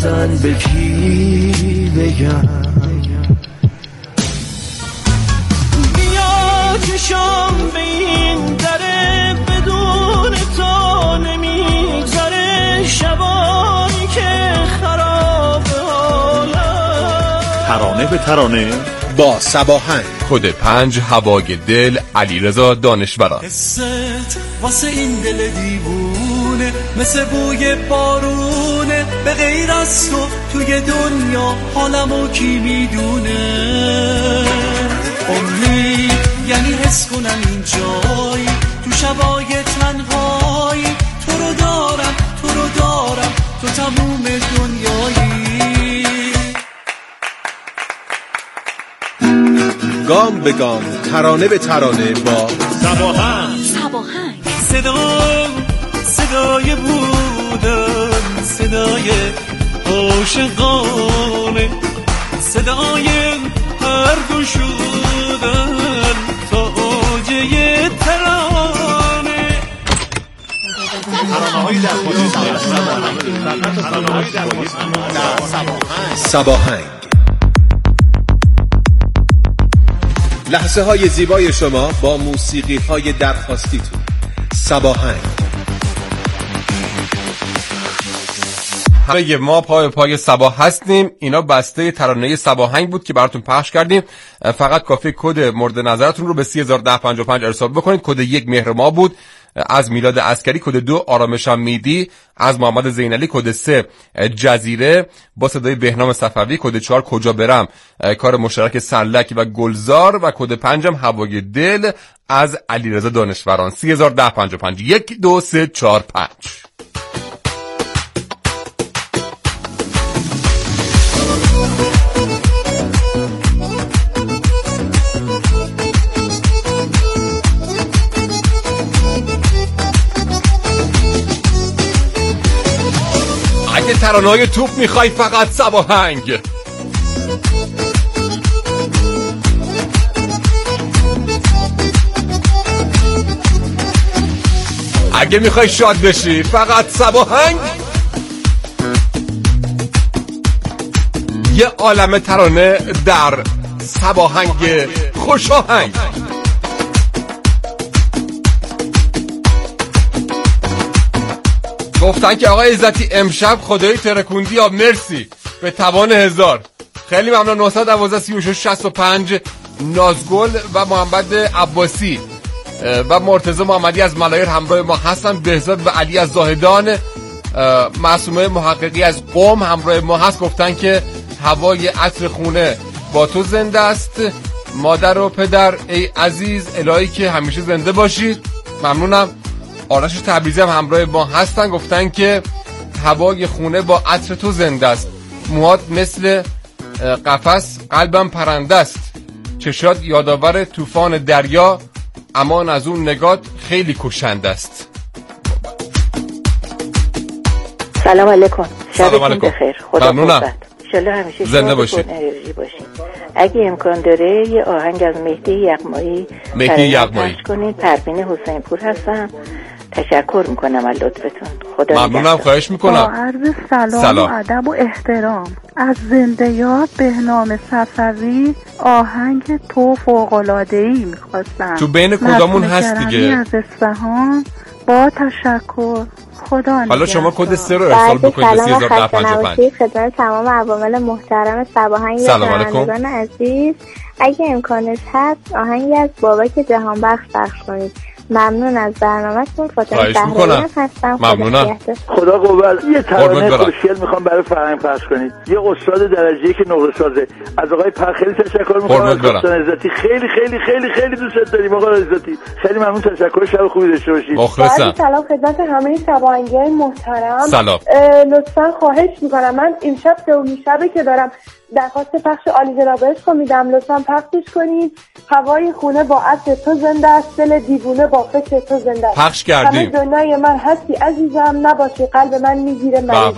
بزن به کی بگم. بیا که شام به این دره بدون تو نمیگذره، شبانی که خراب حالم. ترانه به ترانه با صباهنگ. کد 5 هوای دل علیرضا دانشوران. قصت واسه این دل دیوونه مثل بوی بارونه، به غیر از تو توی دنیا حالمو کی میدونه. امید یعنی حس کنم این جایی تو شبای تنهایی، تو رو دارم تو رو دارم تو تموم دنیایی. گام به گام ترانه به ترانه با صباهنگ. صدای بودن، صدای عاشقانه، صدای هر دو شدن تا اوجه ترانه. صباهنگ. لحظه های زیبای شما با موسیقی های درخواستیتون. صباهنگ. همه ما پای صباح هستیم. اینا بسته ترانه صباهنگ بود که براتون پخش کردیم. فقط کافی کد مورد نظرتون رو به 301055 ارسال بکنید. کد 1 مهر ما بود از میلاد عسکری، کد 2 آرامش میدی از محمد زینالی، کد 3 جزیره با صدای بهنام صفوی، کد 4 کجا برم کار مشترک سلک و گلزار و کد 5 هوای دل از علیرضا دانشوران. 301055 1 2 3 4 5. اگه ترانه‌های توپ میخوای فقط صباهنگ. اگه میخوای شاد بشی فقط صباهنگ. یه عالمه ترانه در صباهنگ خوشاهنگ. گفتن که آقای عزتی امشب خدایی ترکوندی یا مرسی به توان 1000. خیلی ممنون. 912 36 65 نازگل و محمد عباسی و مرتضی محمدی از ملایر همراه ما هستن. بهزاد و علی از زاهدان، معصومه محققی از قم همراه ما هست. گفتن که هوای عطر خونه با تو زنده است. مادر و پدر ای عزیز الهی که همیشه زنده باشید. ممنونم. آرش تبریزی هم همراه ما هستن. گفتن که هوای خونه با عطر تو زنده است. موهات مثل قفس، قلبم پرنده است. چشات یادآور طوفان دریا، امان از اون نگات خیلی کشنده است. سلام علیکم. سلام علیکم. بخیر. خدا ممنونم. انشالله همیشه زنده باشید. اگه امکان داره یه آهنگ از مهدی یغمایی پخش کنید. پروین حسین پور هستم. تشکر میکنم از لطفتون. خدا ممنونم. خواهش میکنم. با عرض سلام و ادب و احترام از زنده یاد بهنام صفوی آهنگ تو فوق‌العاده‌ای میخواستم. تو بین کدامون هست دیگه؟ از اصفهان. با تشکر. خدا نگهدار. حالا شما کد 3 رو ارسال بکنید به 301055. خدمت تمام عوامل محترم صباهنگ شنوندگان عزیز، اگه امکانش هست آهنگی از بابک جهانبخش پخش کنید. ممنون از برنامه‌تون. فاطمه بهرام هستم. ممنونم. خدا قوت. یه ترانه خوشگل میخوام برای فرهنگ پخش کنید. یه استاد درجه که نقره سازه از آقای خیلی تشکر میکنم. از دوستان عزتی خیلی خیلی خیلی خیلی دوست داریم آقای عزتی. خیلی ممنون. تشکر. شب خوبی داشته باشید. مخلصم. سلام خدمت همه صباهنگی‌های محترم. سلام. لطفاً خواهش میکنم، من امشب دومین شبه که دارم درخواست پخش عالی جناب عشق میدم، لطفاً پخشش کنید. هوای خونه با عطر تو زنده است، دل دیوونه با فکر تو زنده است. پخش کردیم. همه دنیای من هستی عزیزم، نباشی قلب من میگیره مریضم.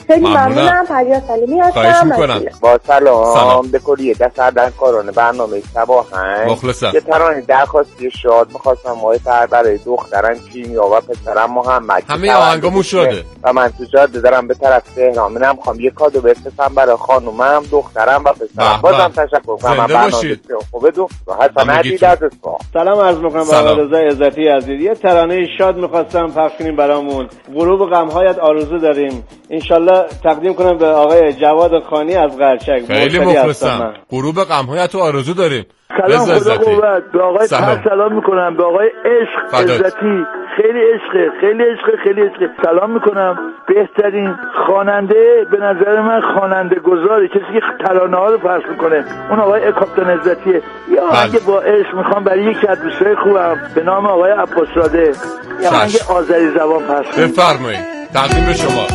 خیلی ممنونم. پریا سلیمی هستم. خواهش میکنم. با سلام به کلیه دستردن کاران برنامه صباحن مخلصم. یه ترانه درخواستی شاد میخواستم ماه سر برای دخترم کیمیا و پسرم محمد. همه آهنگامون شده و من تو جاده دارم به طرف تهران میرم. میخوام یه کادو بفرستم برای خانومم، دخترم و پسرم. بازم تشکر کنم. برنامه خوبه دو حسن عزیز از اصفهان. سلام عرض میکنم به آقای رضا عزتی عزیز. یه ترانه شاد میخواستم پخش کنیم برامون. غروب غم‌هایت آرزو داریم. انشالله تقدیم کنم به آقای جواد خانی از قرچک. خیلی مخلصم. غروب غم‌هایت آرزو داریم. سلام خدا قوت. به آقای سلام میکنم. به آقای عشق عزتی. خیلی عشقه، خیلی عشقه، خیلی عشقه. سلام میکنم. بهترین خواننده به نظر من خواننده گذاره، کسی که ترانه ها رو پخش میکنه، اون آقای کاپیتان عزتیه. یا آهنگ با عشق میخوام برای یکی از دوستای خوبم به نام آقای عباس‌زاده یا آهنگ آذری زبان پخش کنم. بفرمایید. تقدیم به شما.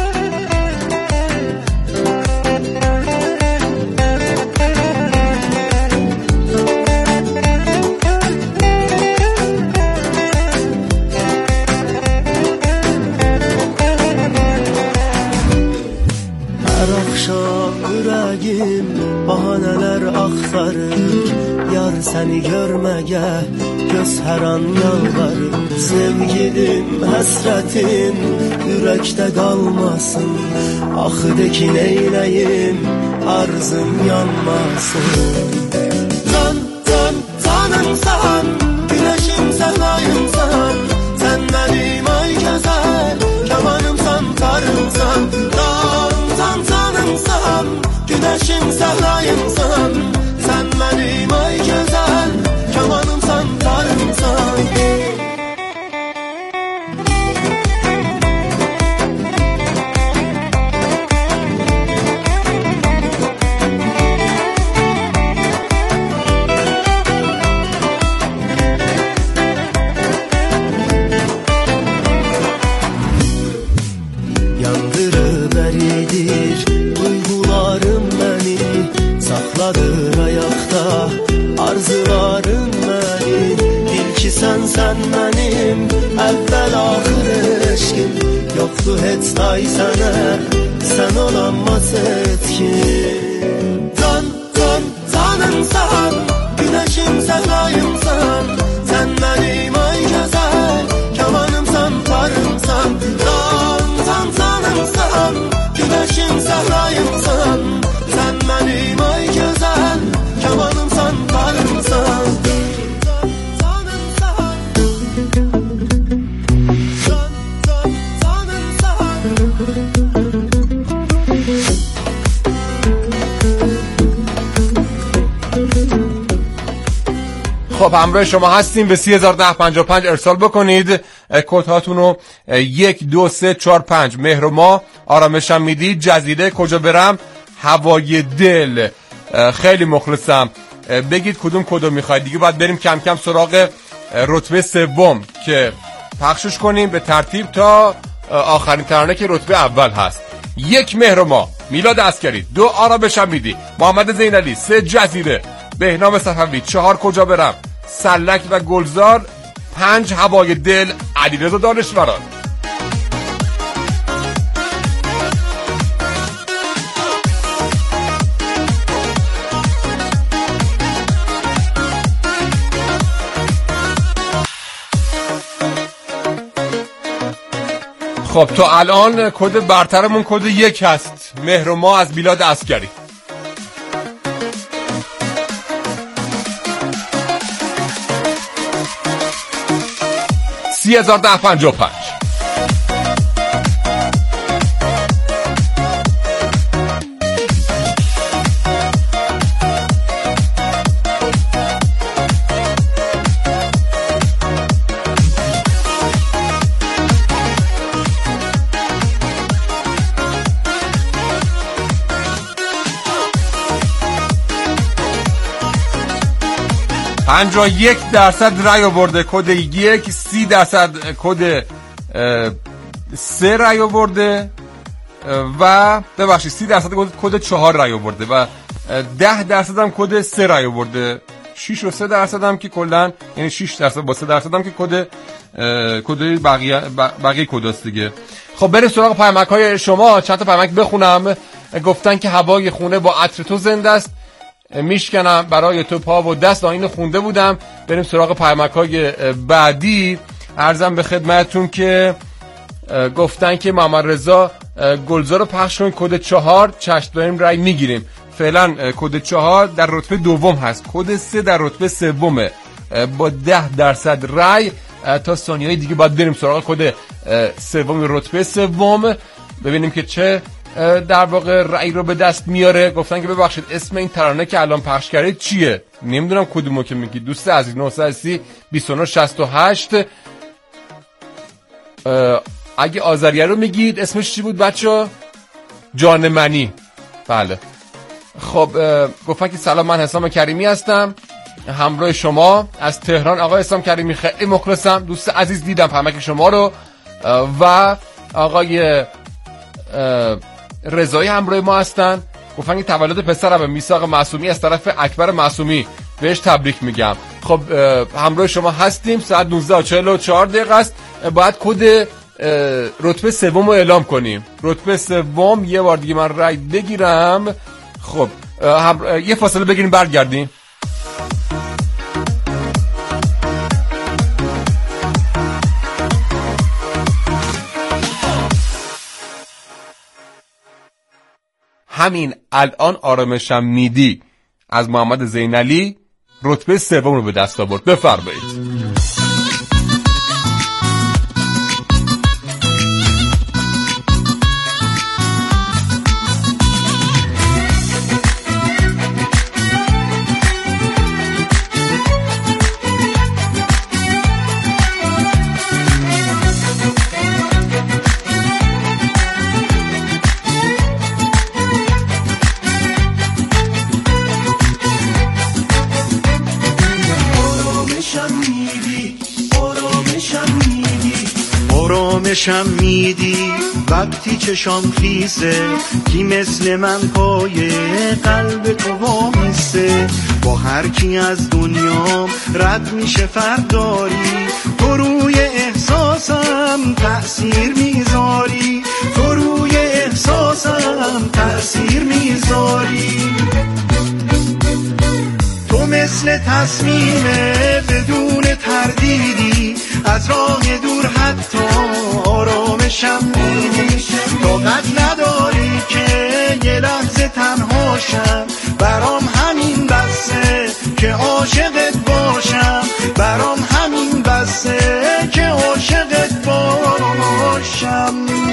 Bahaneler aktarır Yar seni görmeye göz her an yalvarır Sevgilim hasretin yürekte kalmasın Ah de ki neyleyim arzım yanmasın Can can canımsan güneşim sevdayımsan Sen benim ay güzel kemanımsan tarımsan Can can canımsan güneşim sevdayımsan Sen benim ay güzel kemanımsan tarımsan Yandırıp eridir duygularım beni Sakladır ayakta arzularım beni Bil ki sen benim evvel ahir eşkim Yoktu hiç day sana sen olamaz etkin Can can canımsan güneşim sevdayımsan Sen benim ay güzel kemanımsan parımsan Can can canımsan güneşim sevdayımsan Sen benim ay güzel kemanımsan parımsan خب همراه شما هستیم. به 301055 ارسال بکنید کدهاتون رو 1 2 3 4 5 مهر و ما آرامشم میدید جزیره کجا برم هوای دل. خیلی مخلصم. بگید کدوم کدو میخواید دیگه. باید بریم کم کم سراغ رتبه سوم که پخشش کنیم به ترتیب تا آخرین ترانه که رتبه اول هست. 1 مهر و ما میلاد عسکری، 2 آرامشم میدی، محمد زینالی، 3 جزیره، بهنام صفوی، 4 کجا برم، سلک و گلزار، 5 هوای دل، علیرضا دانشوران. خب تا الان کد برترمون کد 1 هست. مهر و ما از میلاد عسکری. $30,1055. %51 رای آورده کد 1، 30% کد 3 رای آورده و ببخشید 30% کد 4 رای آورده و 10% هم کد 3 رای آورده. 6 و 3% هم که کلا یعنی 6% با 3% هم که کد بقیه کداست دیگه. خب بریم سراغ پیامک‌های شما. چند تا پیامک بخونم. گفتن که هوای خونه با عطر تو زنده است، میشکنم برای تو پا و دست. اینو خونده بودم. بریم سراغ پیامک‌های بعدی. عرضم به خدمتتون که گفتن که محمد رضا گلزار رو پخش کن، کد 4 چشم داریم رای میگیریم. فعلا کد 4 در رتبه دوم هست، کد 3 در رتبه سومه با 10% رای. تا ثانیه‌های دیگه باید بریم سراغ کد سوم رتبه سوم ببینیم که چه در واقع رای رو به دست میاره. گفتن که ببخشید اسم این ترانه که الان پخش کردید چیه؟ نمیدونم کدومو که میگی دوست عزیز. 930 2968. اگه آذریه رو میگید اسمش چی بود بچه‌ها؟ جان منی. بله. خب گفتن که سلام، من حسام کریمی هستم همراه شما از تهران. آقای حسام کریمی خیلی مخلصم، دوست عزیز. دیدم پیامک شما رو. و آقای رضایی همراه ما هستن. گفتن که تولد پسرم میثاق معصومی از طرف اکبر معصومی، بهش تبریک میگم. خب همراه شما هستیم. ساعت 19:44 است. باید کد رتبه سوم رو اعلام کنیم. رتبه سوم یه بار دیگه من رای بگیرم. خب یه فاصله بگیریم برگردیم. همین الان آرامشم میدی از محمد زینالی رتبه سوم رو به دست آورد. بفرمایید. آرامشم میدی وقتی چشام خیسه، کی مثل من پای قلب تو وامیسته. با هر کی از دنیام رد میشه فرداری، تو روی احساسم تأثیر میذاری، تو روی احساسم تأثیر میذاری. تو مثل تصمیمه بدون تردیدی، از راه دور حتی آرامشم میدی. طاقت نداری که یه لحظه تنهاشم، برام همین بسه که عاشقت باشم، برام همین بسه که عاشقت باشم.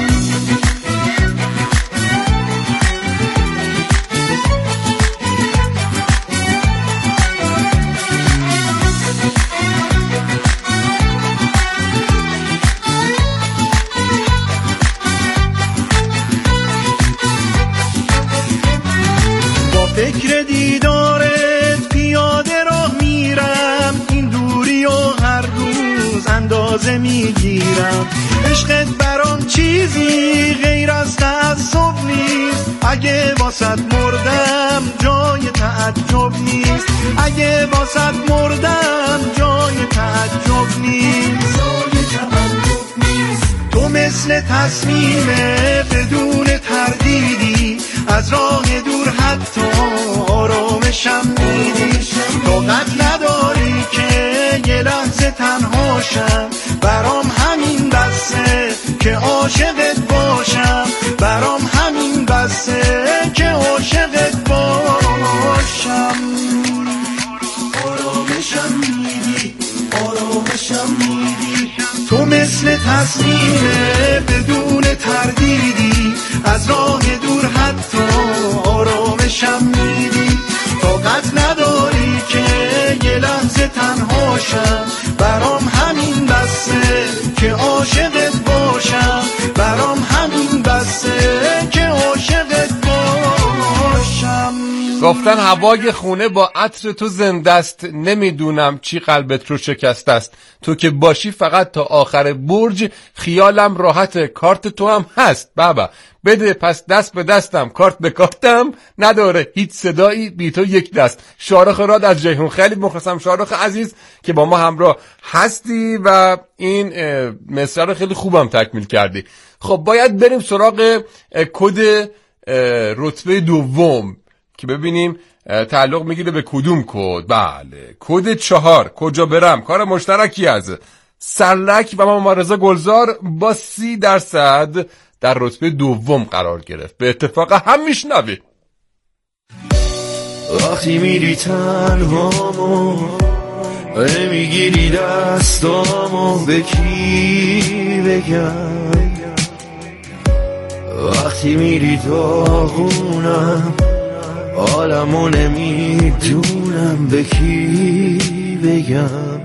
فکر دیدارت پیاده راه میرم، این دوری و هر روز اندازه میگیرم. عشقت برام چیزی غیر از تعصب نیست، اگه واسط مردم جای تعجب نیست، اگه واسط مردم جای تعجب نیست. تو مثل تصمیمه بدون تردیدی، از راه دور حتی آرامشم میدی. طاقت نداری که یه لحظه تنهاشم، برام همین بسه که عاشقت باشم، برام همین بسه که عاشقت باشم. آرامشم میدی، آرامشم میدی. تو مثل تصمیمه بدون تردیدی، از راه دور حتی آرامشم میدی. طاقت نداری که یه لحظه تنهاشم، برام همین بسه که عاشقت باشم، برام همین بسه که عاشقت باشم. گفتن هوای خونه با عطر تو زنده است، نمیدونم چی قلبت رو شکست است. تو که باشی فقط تا آخر برج، خیالم راحت، کارت تو هم هست. بابا بده پس دست به دستم، کارت به کارتم، نداره هیچ صدایی بی تو یک دست. شارخ راد از جیهون، خیلی مخلصم شارخ عزیز که با ما همراه هستی و این مصرع رو خیلی خوبم تکمیل کردی. خب باید بریم سراغ کد رتبه دوم که ببینیم تعلق میگیره به کدوم کد. بله کد 4 کجا برم، کار مشترکی از سرلک و ماما رضا گلزار با 30% در رتبه دوم قرار گرفت. به اتفاق هم میشنوی. وقتی میری تنهامو میگیری دستامو، به کی بگم؟ وقتی میری داغونم عالمو نمیدونم، به کی بگم؟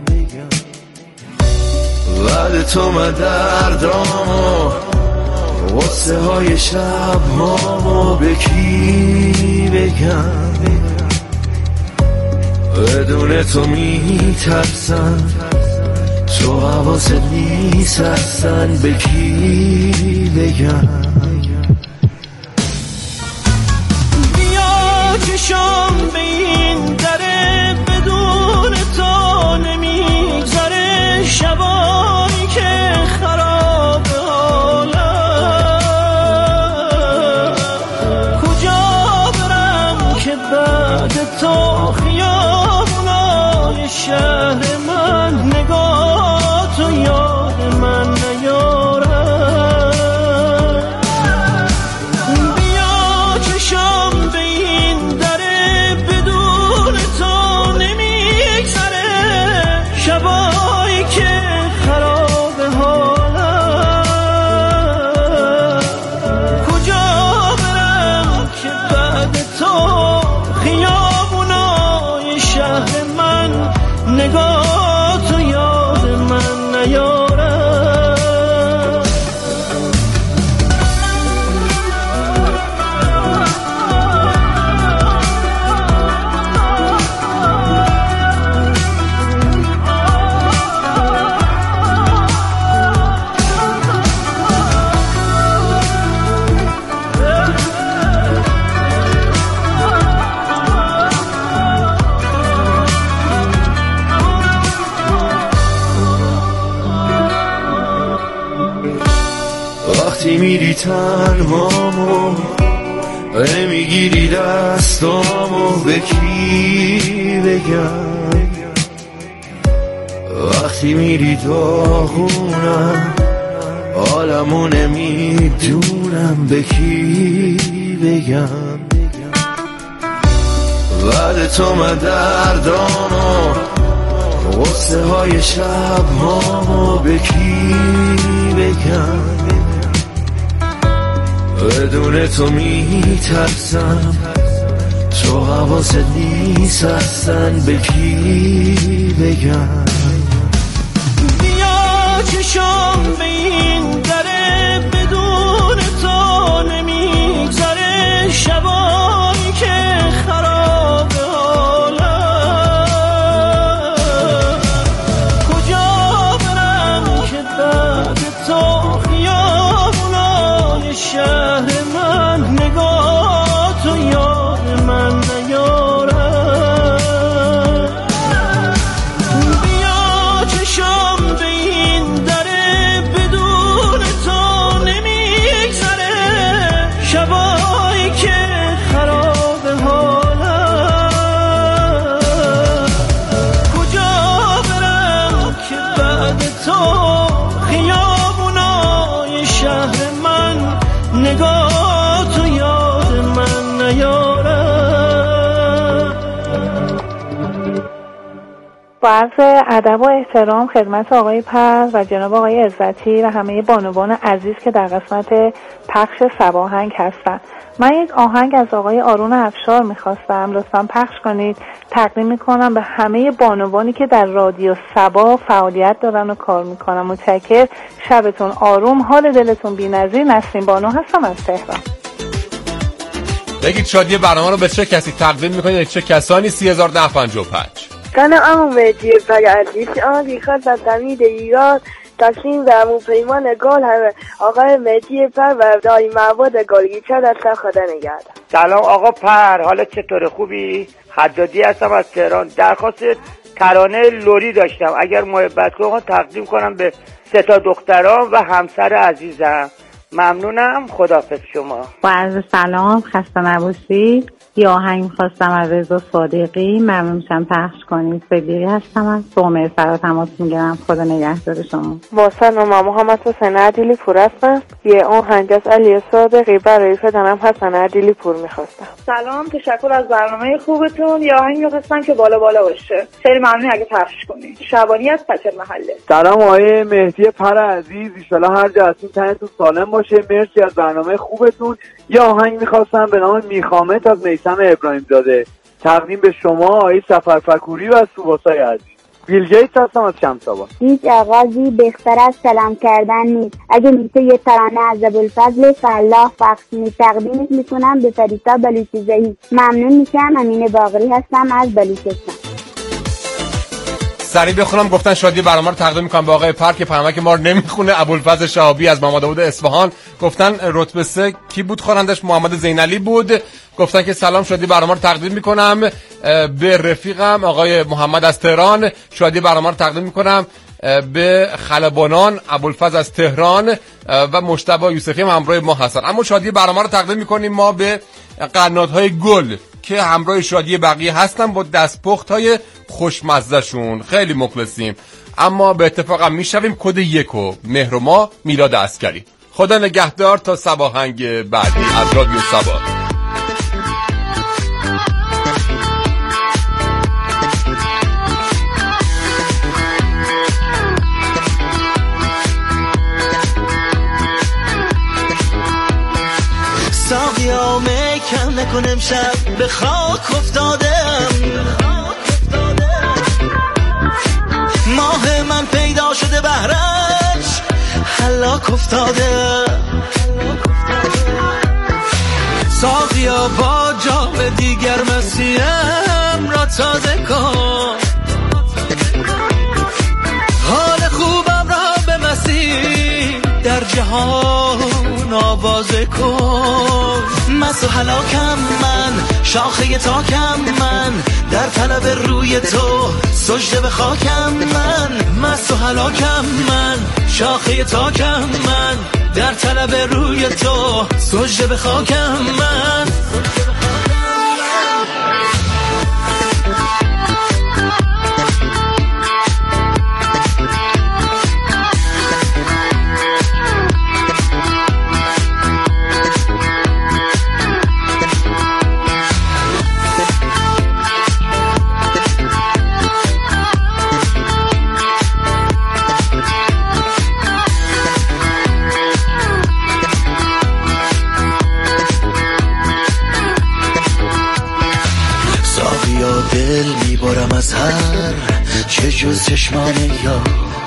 بعد تو من دردامو، غصه های شب هامو، به کی بگم؟ بدون تو میترسم، تو حواست نیست اصلا، به کی بگم؟ بیا چشم به این دره، بدون تو نمیگذره، شبایی که خراب حالم، کجا برم که بعد تو خیابونای شهر من، نگاه تو یاد من نیارم. بیا چشم به این دره، بدون تو نمیگذره، شبایی که خراب حالم، کجا برم که بعد تو خیابونای شهر من، نگاه تو یاد من نیارم. وقتی میری تنهامو میگیری دستامو، به کی بگم؟ وقتی میری داغونم عالمو نمیدونم، به کی بگم؟ بعد تو من دردامو، غصه های شب هامو، به کی بگم؟ بدون تو میترسم، تو حواست نیست اصلا، به کی بگم؟ بیا چشم به این دره، بدون تو نمیگذره، شبایی که خراب حالم، کجا برم که بعد تو خیابونای شهر من، نگاه تو یاد من نیارم. بیا چشم به این دره، بدون تو نمیگذره، شبایی که خراب حالم، کجا برم که بعد تو خیابونای شهر من، نگاه تو یاد من نیارم. با عرض ادب و احترام خدمت آقای پر و جناب آقای عزتی و همه بانوان عزیز که در قسمت پخش سباهنگ هستن، من یک آهنگ از آقای آرون افشار میخواستم لطفا پخش کنید. تقدیم میکنم به همه بانوانی که در رادیو سبا فعالیت دارن و کار میکنن. متشکرم، شبتون آروم، حال دلتون بی‌نظیر. نسرین بانو هستم از تهران. بگید شادی برنامه رو به چه کسی تقدیم میکنید، چه کسانی؟ 301055. سلام عمو مهدی پای عزیز، آن بیخواد و دمید ایران تسلیم به عمو پیمان گل همه آقای مهدی پر و دایی معبود گلگیچه دست خدا نگهدار. سلام آقا پر، حالا چطور؟ خوبی؟ حدادی هستم از تهران. درخواست ترانه لوری داشتم، اگر محبت کنم تقدیم کنم به 3 دختران و همسر عزیزم. ممنونم، خداحافظ شما. با عرض سلام، خسته نباشی. یه آهنگ می‌خواستم از رضا صادقی، ممنون میشم پخش کنید. صدیقی هستم از صومعه فرا تماس میگیرم. خدا نگهدار شما. با سلام، محمد حسین عدیلی پور هستم. یه آهنگ از علی صادقی برای پدرم حسن عدیلی پور می‌خواستم. سلام، تشکر از برنامه خوبتون. یه آهنگ می‌خواستم که بالا بالا باشه. خیلی ممنون اگه پخش کنید. شبانی از پچر محله. سلام آقای مهدی پر عزیز، ان شاءالله هر جا هستین تنتون سالم باشه. مرسی از برنامه خوبتون. یه آهنگ می‌خواستم به نام میخامت از میثم ابراهیم زاده تقدیم به شما آقای سفرفکوری و از سوباسای عزیز. بیل گیتس هستم از شمس‌آباد. هیچ آغازی بهتر از سلام کردن نیست. اگه میشه یه ترانه از ابوالفضل فلاح پخش تقدیمش میکنم به فریسا بلوچیزه‌ای. ممنون میشم. امین باقری هستم از بلوچستان. سریع بخونم، گفتن شادی برنامه رو تقدیم میکنم به آقای پر که پیامک ما رو نمیخونه. ابوالفضل شهابی از محمد داوود اصفهان گفتن رتبه 3 کی بود خوانندش؟ محمد زینعلی بود. گفتن که سلام، شادی برنامه رو تقدیم میکنم به رفیقم آقای محمد از تهران. شادی برنامه رو تقدیم میکنم به خلبانان ابوالفضل از تهران و مجتبی یوسفی هم همراه ما هستن. اما شادی برنامه رو تقدیم میکنیم ما به قنات‌های گل که همراه شادی بقیه هستن با دستپخت‌های خوشمزه‌شون. خیلی مخلصیم. اما به اتفاق هم میشویم کد 1 مهر ماه میلاد عسکری. خدا نگهدار تا صباهنگ بعدی از رادیو صبا. ساقیا میکن نکن امشب به خاک افتادم، ماه من پیدا شده بهرش هلاک افتاده. ساقیا با جام دیگر مسیحم را تازه کن، حال خوبم را به مسیح در جهان آوازه کن. مست و هلاکم من، شاخه تاکم من، در طلب روی تو سجده به خاکم من. مست و هلاکم من، شاخه تاکم من، در طلب روی تو سجده به خاکم من. دل میبارم از هر چه جز چشمان یا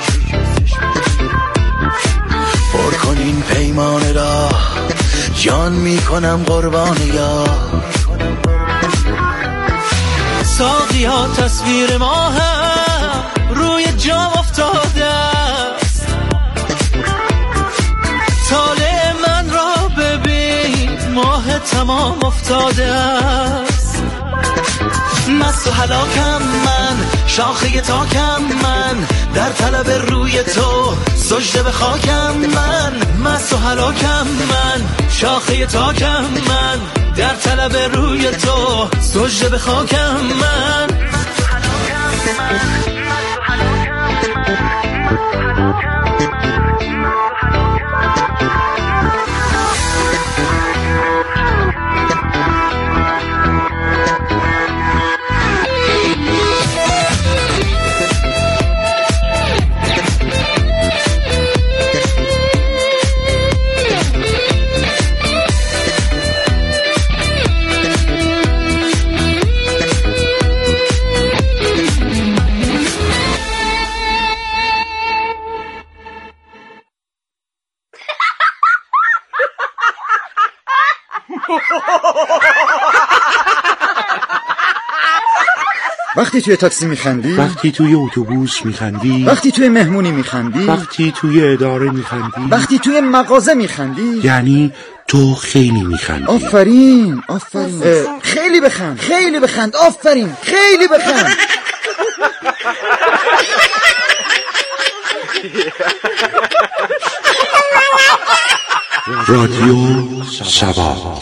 پر کن این پیمان را جان میکنم قربان یا. ساقیا تصویر ما هم روی جام افتاده است، طالع من را ببین ماه تمام افتاده است. مست و هلاکم من، شاخه تاکم من، در طلب روی تو سجده به خاکم من. مست و هلاکم من، شاخه تاکم من، در طلب روی تو سجده به خاکم من. وقتی توی تاکسی میخندی، وقتی توی اتوبوس میخندی، وقتی توی مهمونی میخندی، وقتی توی اداره میخندی، وقتی توی مغازه میخندی، یعنی تو خیلی میخندی. آفرین آفرین. خیلی بخند، خیلی بخند. آفرین، خیلی بخند. رادیو سبا.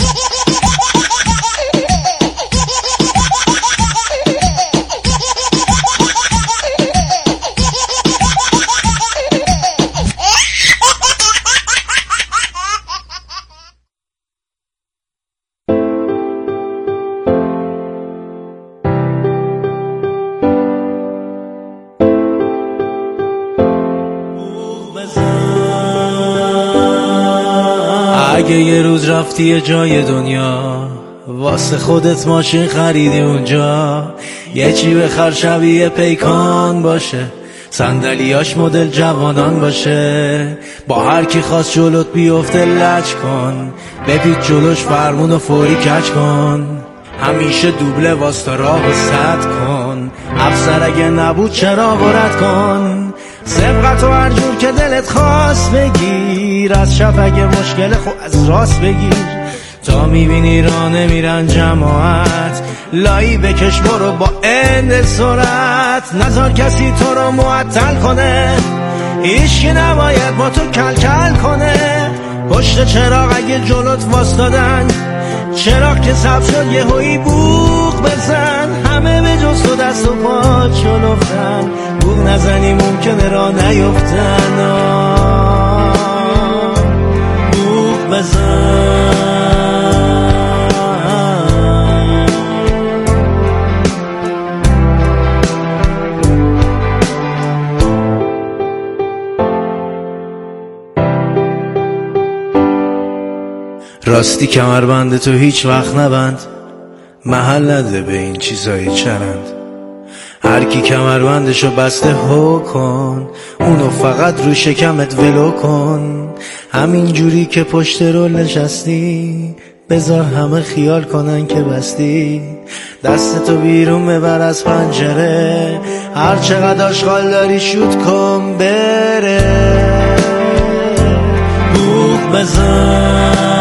اگه یه روز رفتی یه جای دنیا، واسه خودت ماشین خریدی اونجا، یه چی بخر شبیه پیکان باشه، صندلیاش مدل جوانان باشه، با هر کی خواست جلوت بیفته لج کن، بپیچ جلوش فرمون و فوری کج کن، همیشه دوبله واستا راه و سد کن، افسر اگه نبود چراغ رد کن، سبقت و هر جور که دلت خواست بگیر، از شب اگه مشکل خود از راست بگیر، تا میبینی راه نمیرن جماعت، لایی بکش برو با اند سرعت، نذار کسی تو رو معطل کنه، هیچکی نباید با تو کل کل کنه، پشت چراغ اگه جلوت واسدادن، چراغ که سبز شد یه هوی بوق بزن، همه به جز تو دست و پا چلفتن، بوق نزنی ممکنه را نیفتن، بوق بزن. راستی کمربند تو هیچ وقت نبند، محل نده به این چیزای چرند، هر کی کمربندشو بسته هو کن، اونو فقط رو شکمت ولو کن، همین جوری که پشت رول نشستی، بذار همه خیال کنن که بستی، دستتو بیرون ببر از پنجره، هر چقدر آشغال داری شوت کن بره، بوق بزن.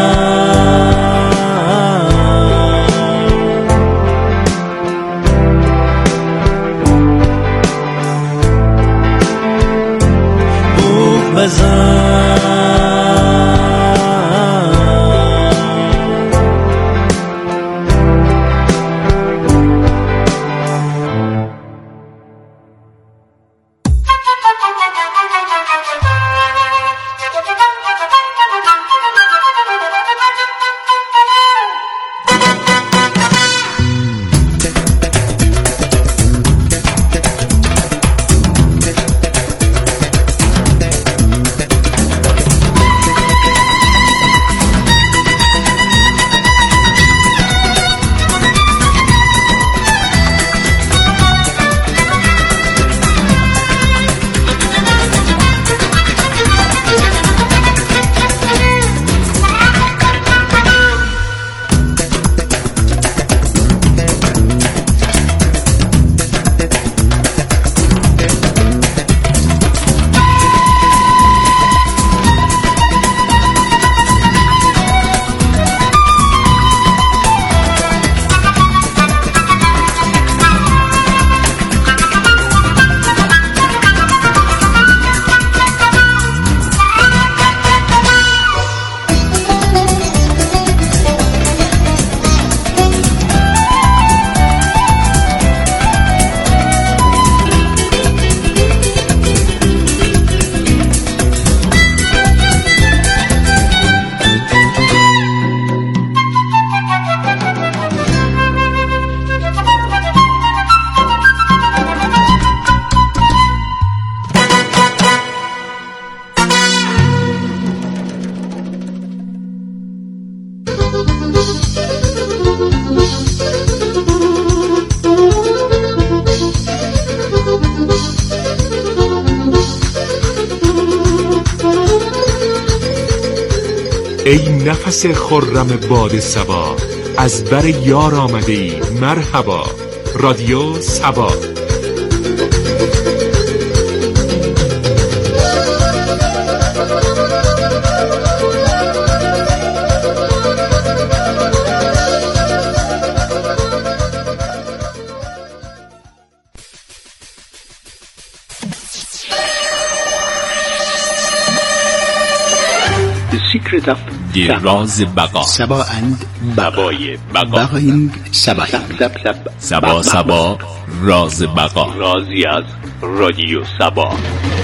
ای نفس خرم باد صبا، از بر یار آمده ای مرحبا. رادیو سبا. راز بقا. سبا اند بقای بقا. بقایند سبا. سبا راز بقا. رازی از رادیو سبا.